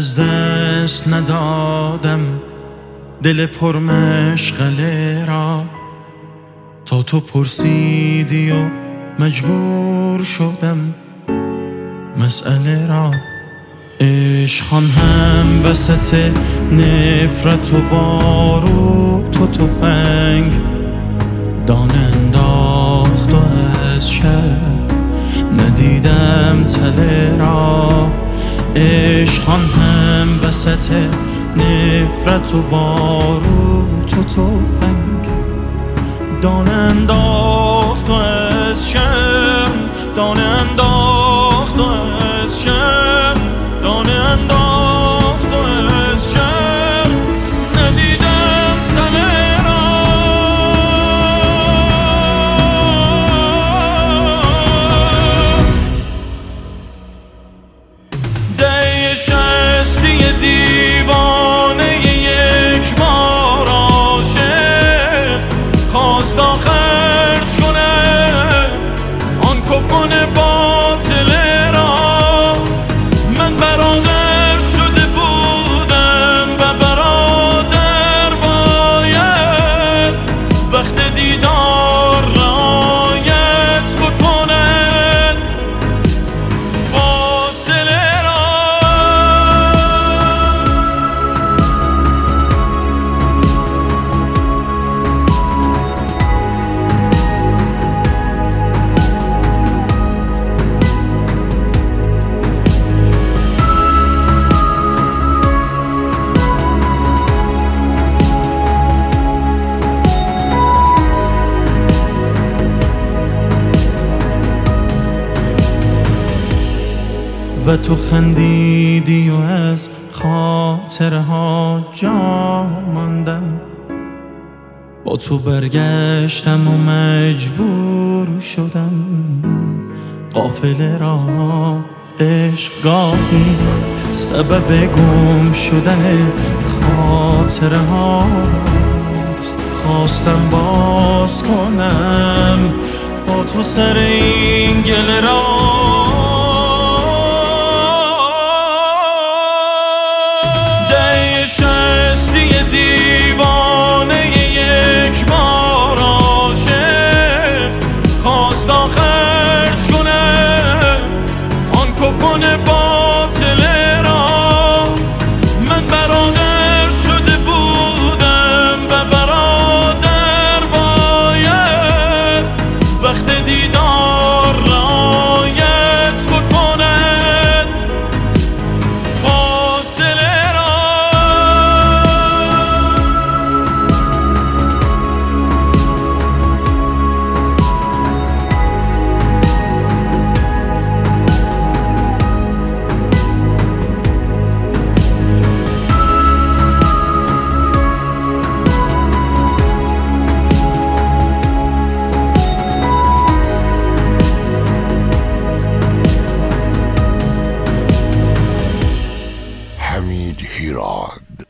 از دست ندادم دل پرمشغله را، تا تو پرسیدی و مجبور شدم مسئله را. عشقان هم وسط نفرت و باروت و تفنگ دانه انداخت و از شب ندیدم تله را. عشقان هم وسط نفرت و باروت و تفنگ دانه انداخت و از شب، دانه انداخت و از شب، دانه انداخت و از شب ندیدم تله را. دی شستی دیوانه یک بار عاشق خواست خرج کنه آن کپون باطله را. من برادر شده بودم و برادر باید وقت دیدار رعایت بکند فاصله را. و تو خندیدی و از خاطره ها جا ماندم، با تو برگشتم و مجبور شدم قافله را. عشق گاهی سبب گم شدن خاطره هاست، خواستم باز کنم با تو سر این گله را. دیوانه یک بار عاشق خواست خرج کنه آن کپون باطله را. من برادر شده بودم و برادر باید وقت دیدار رعایت بکند فاصله را. حمید هیراد.